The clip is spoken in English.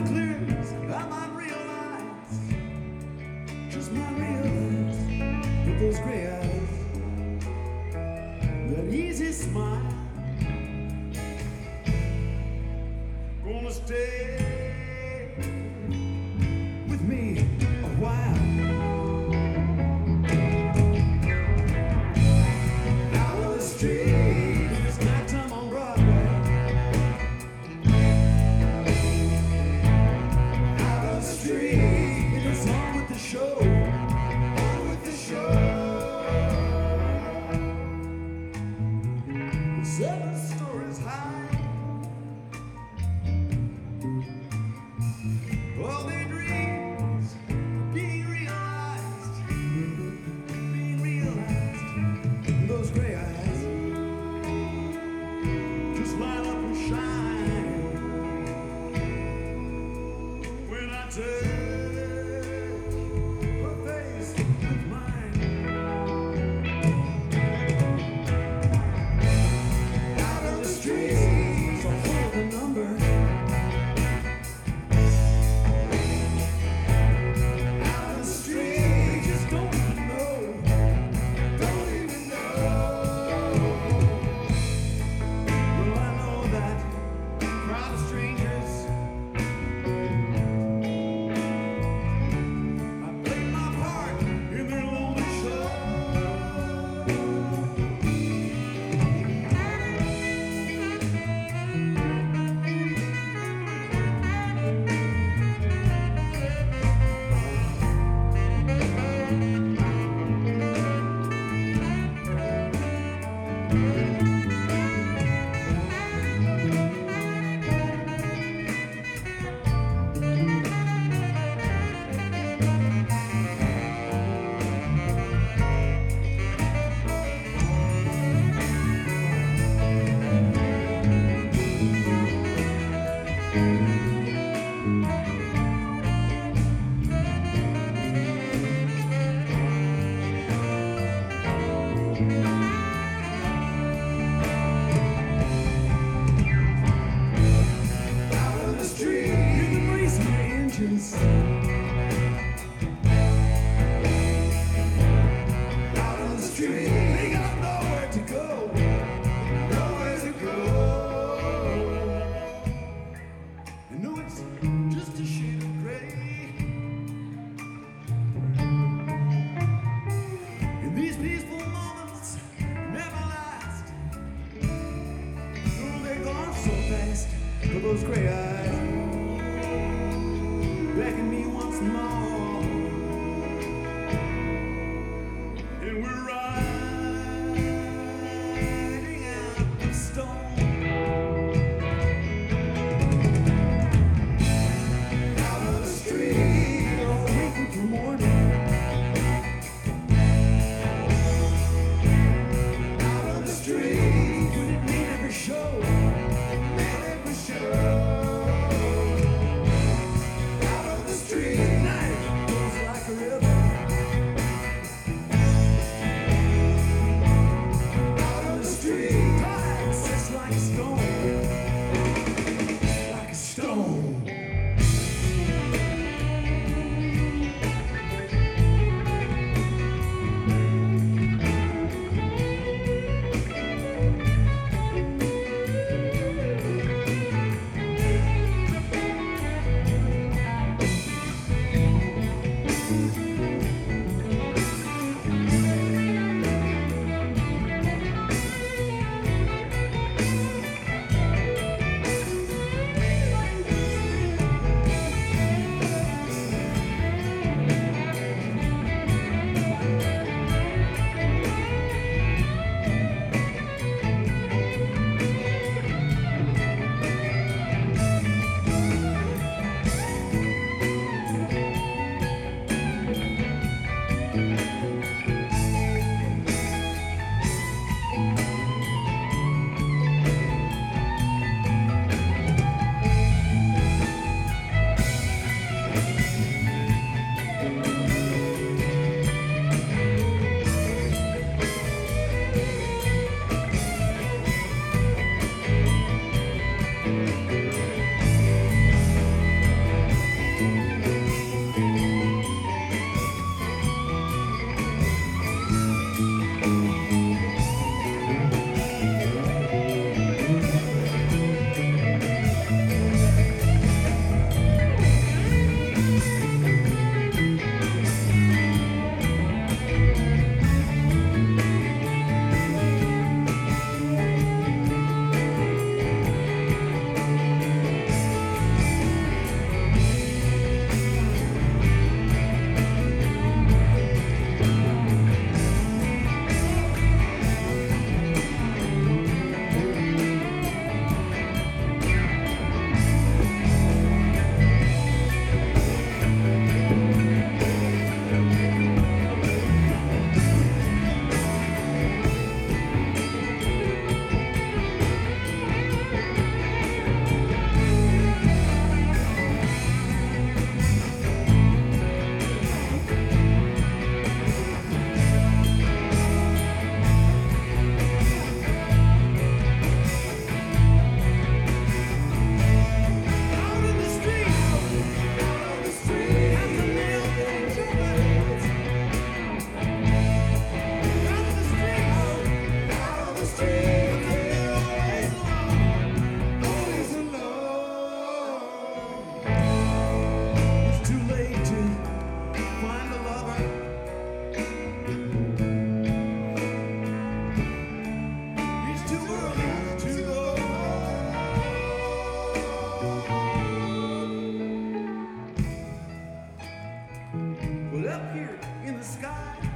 clears, I might realize, just might realize, with those gray eyes, that easy smile, gonna stay with me a while. Out of the street, it's nighttime on Broadway. Out of the street, it's on with the show. On with the show. The 7 stories high. All their dreams being realized, those gray eyes just light up and shine when I touch her face with mine. Out of the streets, I'll pull the number. Out of the street, they just don't even know. Don't even know. Well, I know that crowd of strangers. I played my part in their lonely show. Out of the street, you can raise my engines. Out of the street, they got nowhere to go. Nowhere to go. I know it's just a shade of gray. And these peaceful moments never last. Oh, they're gone so fast. But those gray eyes beckon me once more. And we're riding out the storm. Out of the street, all waiting for morning. Out of the street, but it may never show. May never show. Out of the street, night. up here in the sky.